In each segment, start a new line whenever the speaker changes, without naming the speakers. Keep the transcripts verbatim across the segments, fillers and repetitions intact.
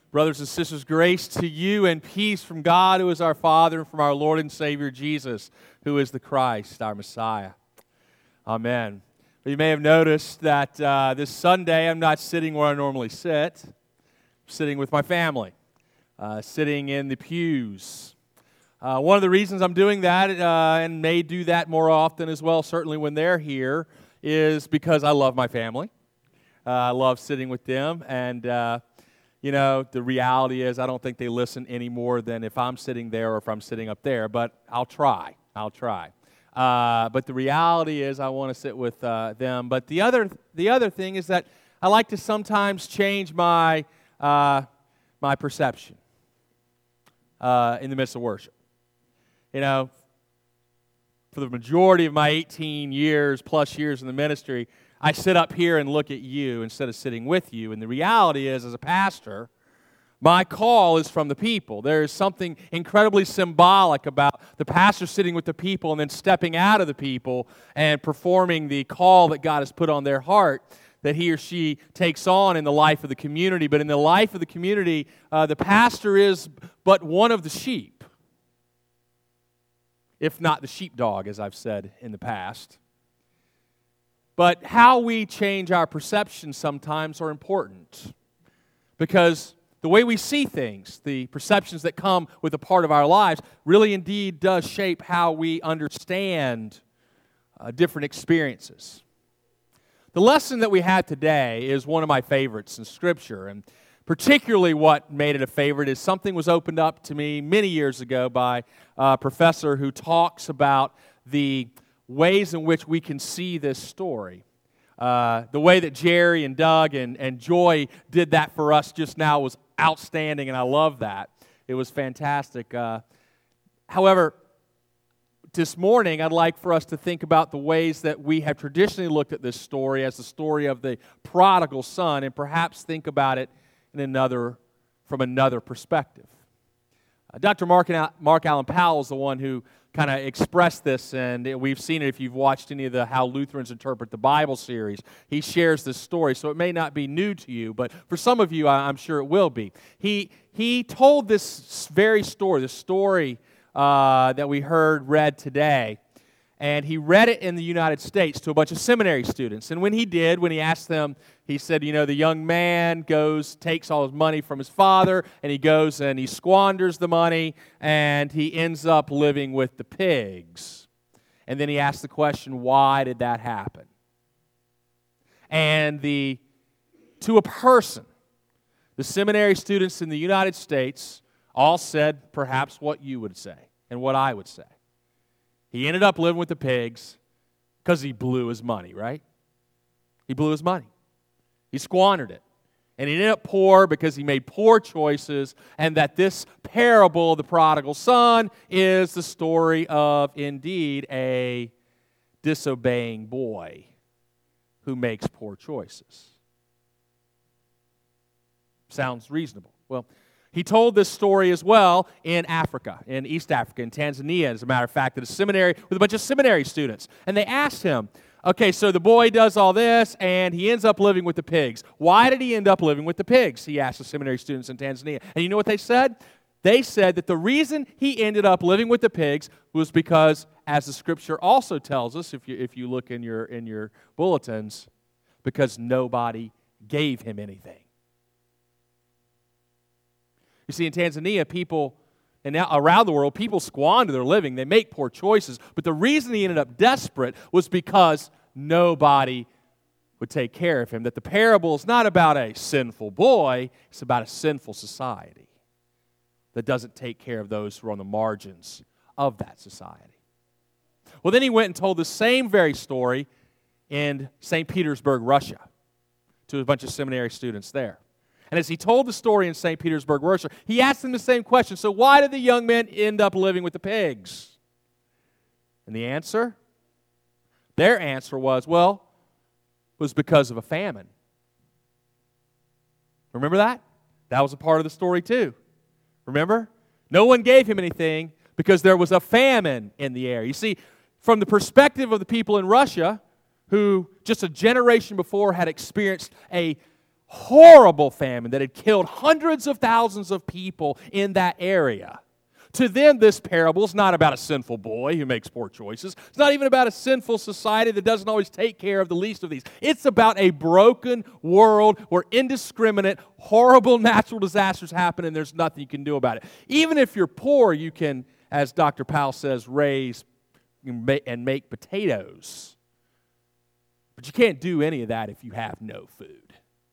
Brothers and sisters, grace to you and peace from God, who is our Father, and from our Lord and Savior, Jesus, who is the Christ, our Messiah. Amen. You may have noticed that uh, this Sunday I'm not sitting where I normally sit. I'm sitting with my family, uh, sitting in the pews. Uh, one of the reasons I'm doing that, uh, and may do that more often as well, certainly when they're here, is because I love my family. Uh, I love sitting with them, and uh, you know, the reality is I don't think they listen any more than if I'm sitting there or if I'm sitting up there, but I'll try. I'll try. Uh, but the reality is I want to sit with uh, them. But the other the other thing is that I like to sometimes change my uh, my perception uh, in the midst of worship. You know, for the majority of my eighteen years plus years in the ministry, I sit up here and look at you instead of sitting with you. And the reality is, as a pastor, my call is from the people. There is something incredibly symbolic about the pastor sitting with the people and then stepping out of the people and performing the call that God has put on their heart that he or she takes on in the life of the community. But in the life of the community, uh, the pastor is but one of the sheep, if not the sheepdog, as I've said in the past. But how we change our perceptions sometimes are important, because the way we see things, the perceptions that come with a part of our lives, really indeed does shape how we understand uh, different experiences. The lesson that we had today is one of my favorites in Scripture, and particularly what made it a favorite is something was opened up to me many years ago by a professor who talks about the ways in which we can see this story. Uh, the way that Jerry and Doug and, and Joy did that for us just now was outstanding, and I love that. It was fantastic. Uh, however, this morning I'd like for us to think about the ways that we have traditionally looked at this story as the story of the prodigal son, and perhaps think about it in another, from another perspective. Uh, Doctor Mark, Mark Allen Powell is the one who kind of expressed this, and we've seen it if you've watched any of the How Lutherans Interpret the Bible series. He shares this story, so it may not be new to you, but for some of you, I'm sure it will be. He he told this very story, the story uh, that we heard read today, and he read it in the United States to a bunch of seminary students. And when he did, when he asked them, he said, you know, the young man goes, takes all his money from his father, and he goes and he squanders the money, and he ends up living with the pigs. And then he asked the question, why did that happen? And the to a person, the seminary students in the United States all said perhaps what you would say and what I would say. He ended up living with the pigs because he blew his money, right? He blew his money. He squandered it. And he ended up poor because he made poor choices, and that this parable of the prodigal son is the story of, indeed, a disobeying boy who makes poor choices. Sounds reasonable. Well, he told this story as well in Africa, in East Africa, in Tanzania, as a matter of fact, at a seminary with a bunch of seminary students. And they asked him, okay, so the boy does all this, and he ends up living with the pigs. Why did he end up living with the pigs? He asked the seminary students in Tanzania. And you know what they said? They said that the reason he ended up living with the pigs was because, as the Scripture also tells us, if you if you look in your in your bulletins, because nobody gave him anything. You see, in Tanzania, people, and now around the world, people squander their living. They make poor choices. But the reason he ended up desperate was because nobody would take care of him. That the parable is not about a sinful boy. It's about a sinful society that doesn't take care of those who are on the margins of that society. Well, then he went and told the same very story in Saint Petersburg, Russia, to a bunch of seminary students there. And as he told the story in Saint Petersburg, Russia, he asked them the same question. So why did the young men end up living with the pigs? And the answer? Their answer was, well, it was because of a famine. Remember that? That was a part of the story too. Remember? No one gave him anything because there was a famine in the air. You see, from the perspective of the people in Russia, who just a generation before had experienced a horrible famine that had killed hundreds of thousands of people in that area. To them, this parable is not about a sinful boy who makes poor choices. It's not even about a sinful society that doesn't always take care of the least of these. It's about a broken world where indiscriminate, horrible natural disasters happen and there's nothing you can do about it. Even if you're poor, you can, as Doctor Powell says, raise and make potatoes. But you can't do any of that if you have no food.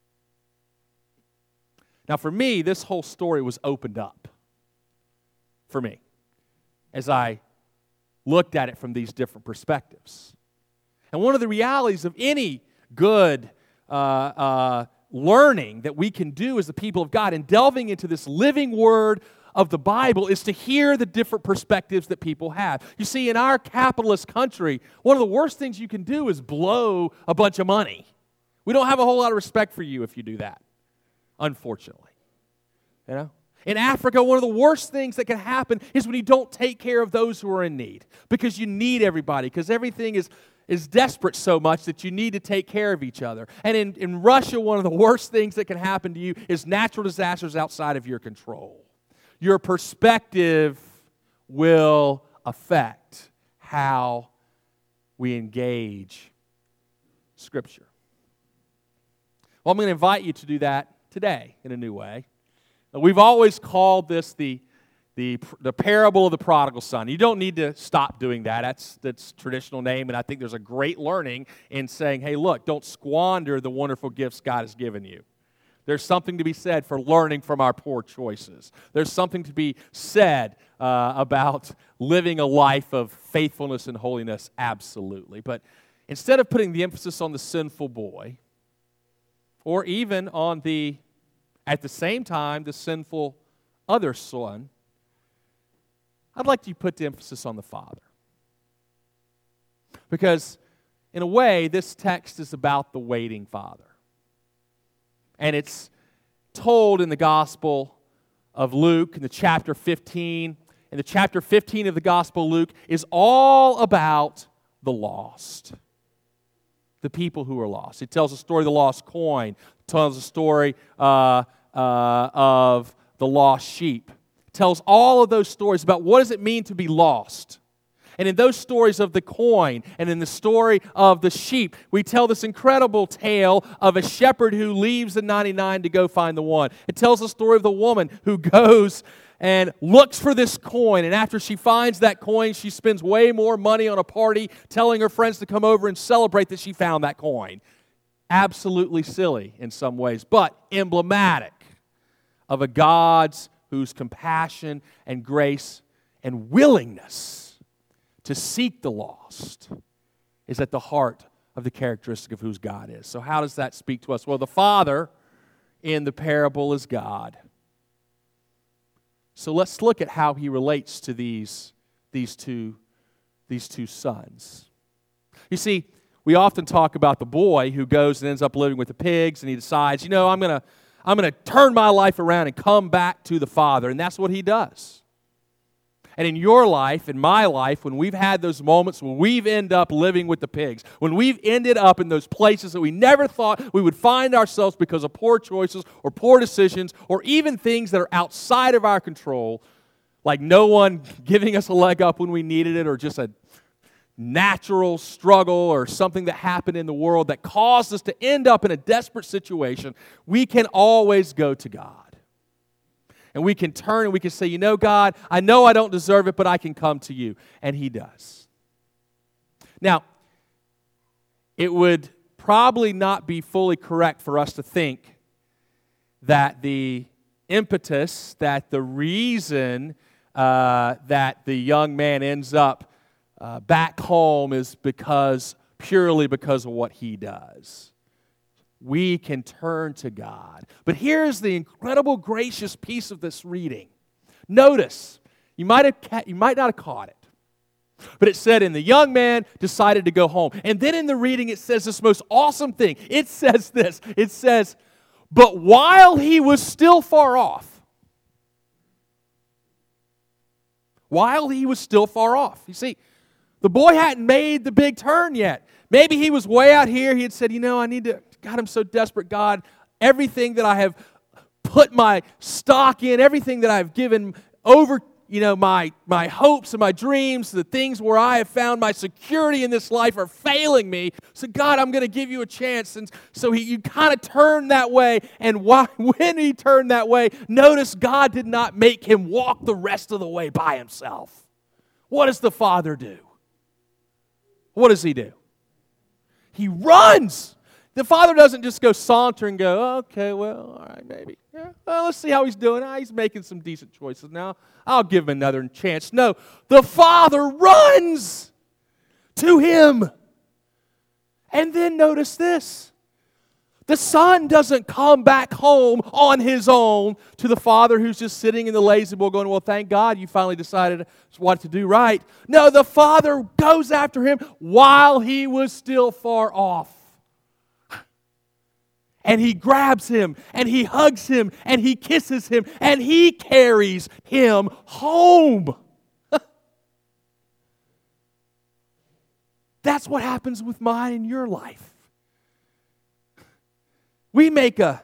Now, for me, this whole story was opened up. For me, as I looked at it from these different perspectives. And one of the realities of any good uh, uh, learning that we can do as the people of God and delving into this living word of the Bible is to hear the different perspectives that people have. You see, in our capitalist country, one of the worst things you can do is blow a bunch of money. We don't have a whole lot of respect for you if you do that, unfortunately. You know? In Africa, one of the worst things that can happen is when you don't take care of those who are in need. Because you need everybody. Because everything is, is desperate so much that you need to take care of each other. And in, in Russia, one of the worst things that can happen to you is natural disasters outside of your control. Your perspective will affect how we engage Scripture. Well, I'm going to invite you to do that today in a new way. We've always called this the, the, the parable of the prodigal son. You don't need to stop doing that. That's that's traditional name, and I think there's a great learning in saying, hey, look, don't squander the wonderful gifts God has given you. There's something to be said for learning from our poor choices. There's something to be said uh, about living a life of faithfulness and holiness, absolutely. But instead of putting the emphasis on the sinful boy, or even on the at the same time, the sinful other son, I'd like you to put the emphasis on the father. Because, in a way, this text is about the waiting father. And it's told in the Gospel of Luke, in the chapter fifteen. And the chapter fifteen of the Gospel of Luke is all about the lost. The people who are lost. It tells the story of the lost coin. It tells the story uh, uh, of the lost sheep. It tells all of those stories about what does it mean to be lost. And in those stories of the coin and in the story of the sheep, we tell this incredible tale of a shepherd who leaves the ninety-nine to go find the one. It tells the story of the woman who goes and looks for this coin, and after she finds that coin, she spends way more money on a party telling her friends to come over and celebrate that she found that coin. Absolutely silly in some ways, but emblematic of a God whose compassion and grace and willingness to seek the lost is at the heart of the characteristic of whose God is. So how does that speak to us? Well, the Father in the parable is God. So let's look at how he relates to these, these, two, these two sons. You see, we often talk about the boy who goes and ends up living with the pigs, and he decides, you know, I'm going to I'm going to turn my life around and come back to the Father, and that's what he does. And in your life, in my life, when we've had those moments when we've ended up living with the pigs, when we've ended up in those places that we never thought we would find ourselves because of poor choices or poor decisions or even things that are outside of our control, like no one giving us a leg up when we needed it or just a natural struggle or something that happened in the world that caused us to end up in a desperate situation, we can always go to God. And we can turn and we can say, you know, God, I know I don't deserve it, but I can come to you. And he does. Now, it would probably not be fully correct for us to think that the impetus, that the reason uh, that the young man ends up uh, back home is because, purely because of what he does. We can turn to God. But here's the incredible gracious piece of this reading. Notice, you might have ca- you might not have caught it, but it said, and the young man decided to go home. And then in the reading it says this most awesome thing. It says this. It says, but while he was still far off, while he was still far off. You see, the boy hadn't made the big turn yet. Maybe he was way out here. He had said, you know, I need to, God, I'm so desperate, God, everything that I have put my stock in, everything that I've given over, you know, my, my hopes and my dreams, the things where I have found my security in this life are failing me. So God, I'm going to give you a chance. And so he, you kind of turn that way. And why, when he turned that way, notice God did not make him walk the rest of the way by himself. What does the Father do? What does he do? He runs. The Father doesn't just go saunter and go, okay, well, all right, maybe. Yeah, well, let's see how he's doing. Ah, he's making some decent choices now. I'll give him another chance. No, the Father runs to him. And then notice this. The Son doesn't come back home on his own to the Father who's just sitting in the lazy boy going, well, thank God you finally decided what to do right. No, the Father goes after him while he was still far off. And he grabs him, and he hugs him, and he kisses him, and he carries him home. That's what happens with mine and your life. We make a,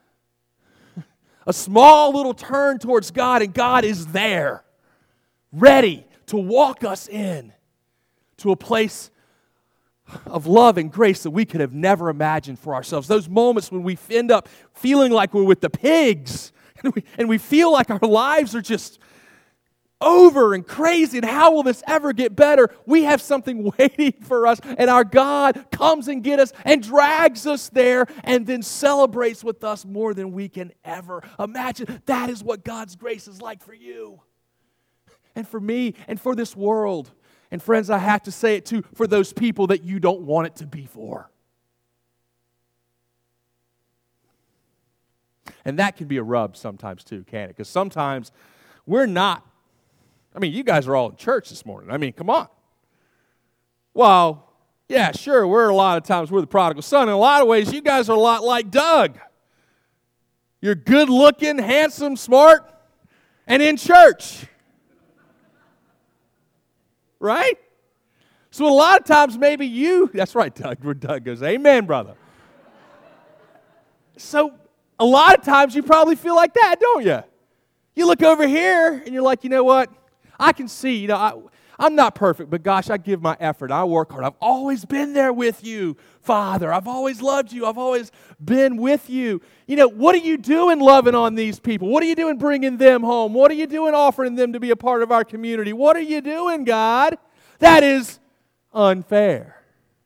a small little turn towards God, and God is there, ready to walk us in to a place of love and grace that we could have never imagined for ourselves. Those moments when we end up feeling like we're with the pigs, and we, and we feel like our lives are just over and crazy, and how will this ever get better? We have something waiting for us, and our God comes and gets us and drags us there and then celebrates with us more than we can ever imagine. That is what God's grace is like for you and for me and for this world. And friends, I have to say it too, for those people that you don't want it to be for. And that can be a rub sometimes too, can't it? Because sometimes we're not, I mean, you guys are all in church this morning. I mean, come on. Well, yeah, sure, we're a lot of times, we're the prodigal son. In a lot of ways, you guys are a lot like Doug. You're good looking, handsome, smart, and in church. Right? So a lot of times maybe you, that's right, Doug, where Doug goes, amen, brother. So a lot of times you probably feel like that, don't you? You look over here and you're like, you know what? I can see, you know, I, I'm not perfect, but gosh, I give my effort. I work hard. I've always been there with you, Father. I've always loved you. I've always been with you. You know, what are you doing loving on these people? What are you doing bringing them home? What are you doing offering them to be a part of our community? What are you doing, God? That is unfair.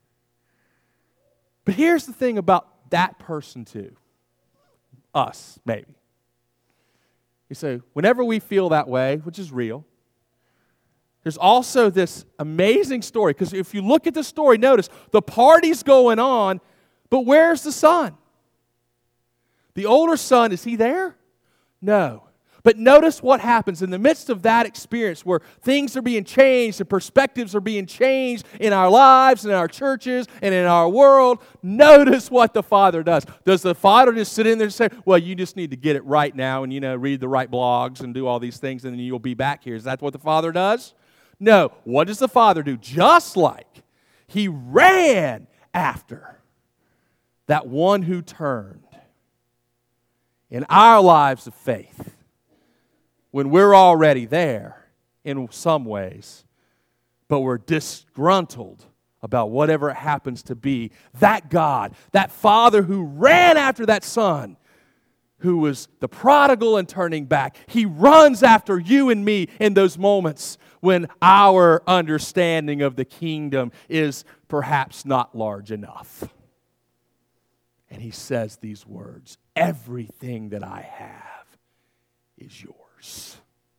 But here's the thing about that person too. Us, maybe. You say, whenever we feel that way, which is real, there's also this amazing story, because if you look at the story, notice the party's going on, but where's the son? The older son, is he there? No. But notice what happens in the midst of that experience where things are being changed and perspectives are being changed in our lives and in our churches and in our world. Notice what the Father does. Does the Father just sit in there and say, well, you just need to get it right now and, you know, read the right blogs and do all these things and then you'll be back here? Is that what the Father does? No. What does the Father do? Just like he ran after that one who turned in our lives of faith when we're already there in some ways, but we're disgruntled about whatever it happens to be. That God, that Father who ran after that Son, who was the prodigal and turning back, he runs after you and me in those moments when our understanding of the kingdom is perhaps not large enough. And he says these words, everything that I have is yours.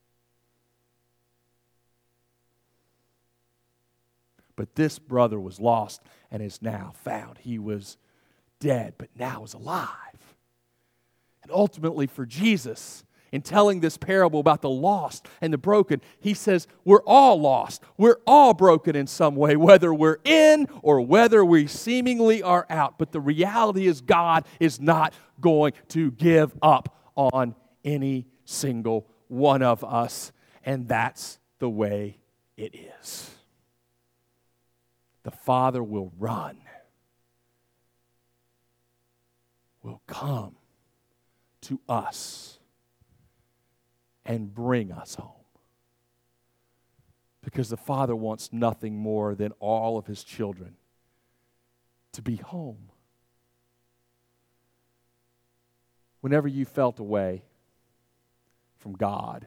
But this brother was lost and is now found. He was dead, but now is alive. And ultimately for Jesus, in telling this parable about the lost and the broken, he says we're all lost. We're all broken in some way, whether we're in or whether we seemingly are out. But the reality is God is not going to give up on any single one of us. And that's the way it is. The Father will run, will come to us and bring us home. Because the Father wants nothing more than all of His children to be home. Whenever you felt away from God,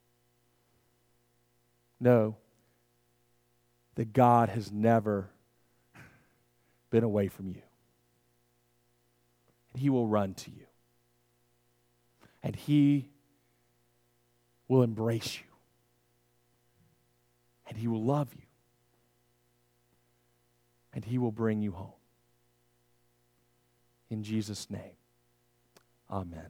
know that God has never been away from you. And He will run to you. And He will embrace you. And He will love you. And He will bring you home. In Jesus' name, amen.